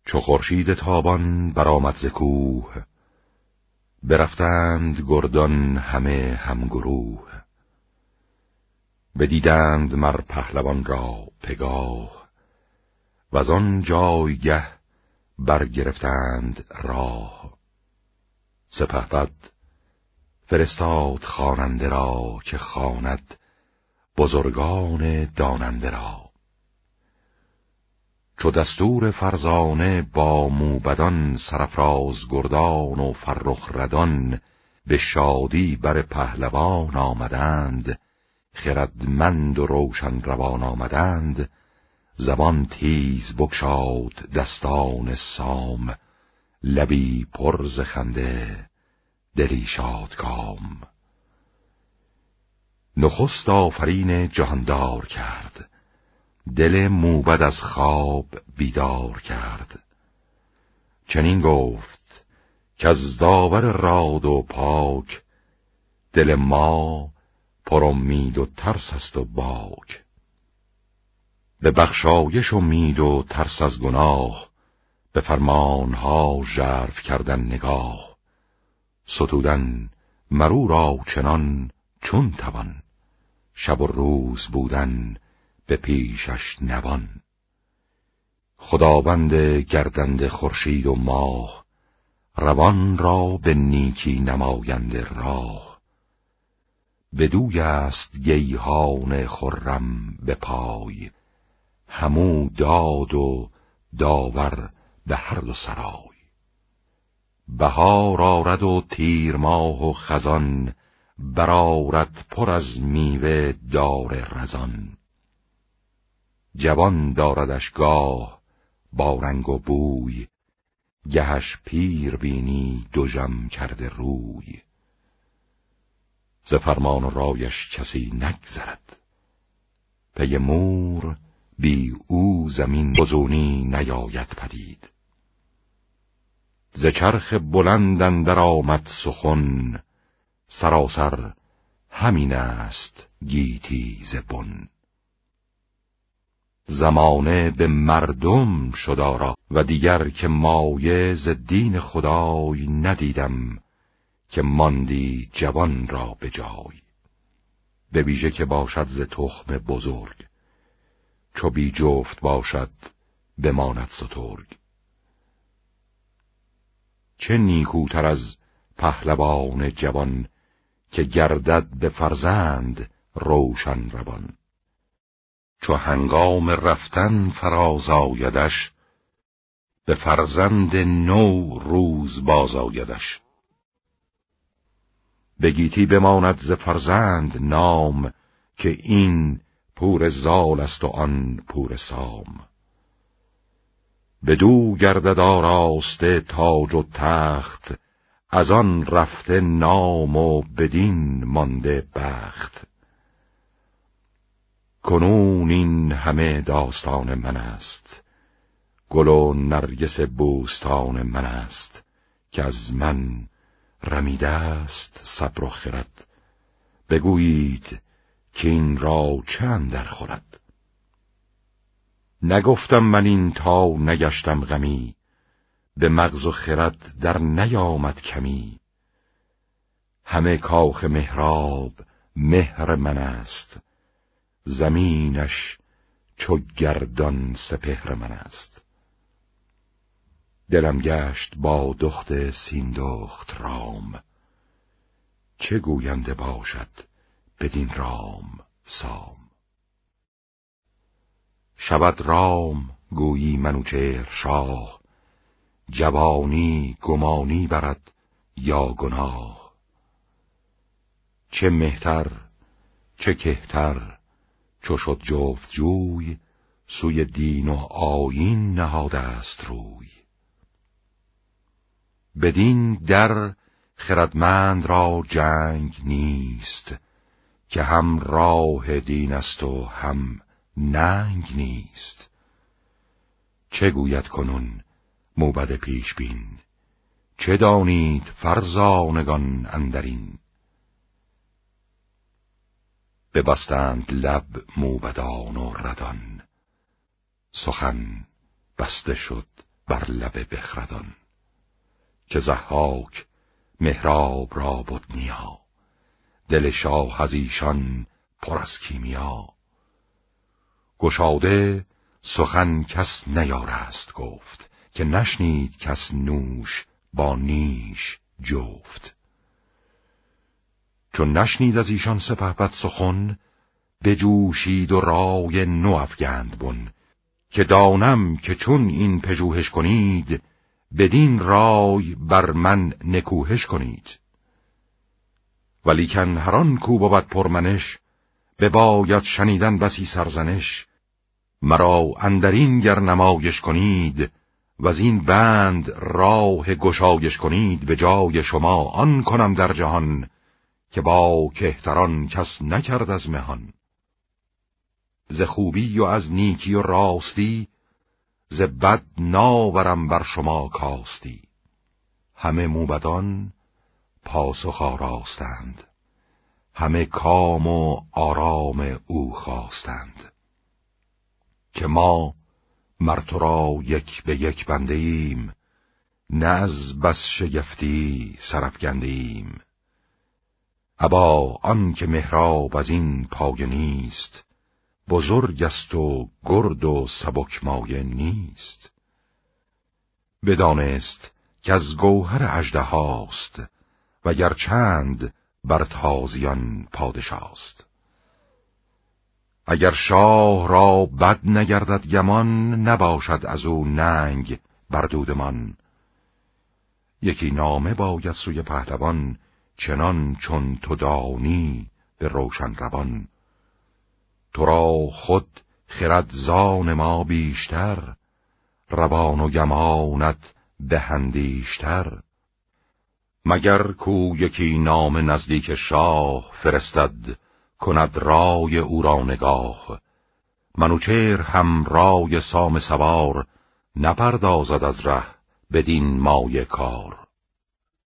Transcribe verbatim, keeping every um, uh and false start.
چو خورشید تابان برآمد ز کوه، برفتند گردان همه همگروه. بدیدند مر پهلوان را پگاه، وزان جایگه برگرفتند راه. سپهبد فرستاد خواننده را، که خواند بزرگان داننده را. چو دستور فرزانه با موبدان، سرافراز گردان و فرخ ردان، به شادی بر پهلوان آمدند. خردمند و روشن روان آمدند. زبان تیز بگشاد دستان سام، لبی پر ز خنده دلی شادکام. نخست آفرین جهاندار کرد، دل موبد از خواب بیدار کرد. چنین گفت کز داور راد و پاک، دل ما پر امید و ترس است و باک. به بخشایش امید و ترس از گناه، به فرمانها ژرف کردن نگاه. ستودن مرو را چنان چون توان، شب و روز بودن به پیشش نوان. خداوند گردنده خورشید و ماه، روان را به نیکی نماینده راه. بدوی است گیهان خرم به پای، همو داد و داور به هر دو سرای. بهار آرد و تیر ماه و خزان، برآرد پر از میوه دار رزان. جوان داردش گاه با رنگ و بوی، گهش پیر بینی دژم کرده روی. ز فرمان و رایش کسی نگذرد، پی مور بی او زمین بزونی نیاید پدید. ز چرخ بلند اندر آمد سخن، سراسر همین است گیتی ز بن. زمانه به مردم شد آرا، و دیگر که مایه ز دین خدای ندیدم. که ماندی جوان را به جای، به ویژه که باشد ز تخم بزرگ. چو بی جفت باشد بماند سترگ. چه نیکوتر از پهلوان جوان، که گردد به فرزند روشن روان. چو هنگام رفتن فراز آیدش، به فرزند نو روز باز آیدش. به گیتی بماند ز فرزند نام، که این پور زال است و آن پور سام. بدو گردد آراسته تاج و تخت، از آن رفته نام و بدین مانده بخت. کنون این همه داستان من است، گل و نرگس بوستان من است. که از من رمیده است صبر و خرد، بگویید که این را چه اندر خورد. نگفتم من این تا نگشتم غمی، به مغز و خرد در نیامد کمی. همه کاخ مهراب مهر من است، زمینش چو گردان سپهر من است. دلم گشت با دخت سیندخت رام، چه گوینده باشد بدین رام سام. شود رام گویی منوچهر شاه، جوانی گمانی برد یا گناه. چه مهتر چه کهتر چو شد جفت جوی، سوی دین و آیین نهاده است روی. بدین در خردمند را جنگ نیست، که هم راه دین است و هم ننگ نیست. چه گوید کنون موبد پیش بین، چه دانید فرزانگان اندرین. ببستند لب موبدان و ردان، سخن بسته شد بر لب بخردان. که ضحاک مهراب را بود نیا، دل شاه از ایشان پر از کیمیا. گشاده سخن کس نیارست گفت، که نشنید کس نوش با نیش جفت. چون نشنید از ایشان سپهبد سخن، بجوشید و رای نو افگند بن. که دانم که چون این پژوهش کنید، بدین رای بر من نکوهش کنید. ولیکن هر آن کو بود پرمنش، بباید شنیدن بسی سرزنش. مرا اندرین گر نمایش کنید، وز این بند راه گشایش کنید. به جای شما آن کنم در جهان، که با کهتران کس نکرد از مهان. ز خوبی و از نیکی و راستی، ز بد ناورم بر شما کاستی. همه موبدان پاسخ آراستند، همه کام و آرام او خواستند. که ما مر تو را یک به یک بنده ایم، نه از بس شگفتی سرافگنده ایم. ابا آن که مهراب از این پایه نیست، بزرگ است و گرد و سبک مایه نیست. بدانست که از گوهر اژدهاست، وگر چند بر تازیان پادشاست. اگر شاه را بد نگردد گمان، نباشد از او ننگ بر دودمان. یکی نامه باید سوی پهلوان، چنان چون تو دانی به روشن روان. تو را خود خرد زان ما بیشتر، روان و گمانت به اندیشتر. مگر کو یکی نامه نزدیک شاه، فرستد کند رای او را نگاه. منوچهر هم رای سام سوار، نپردازد از ره بدین مایه کار.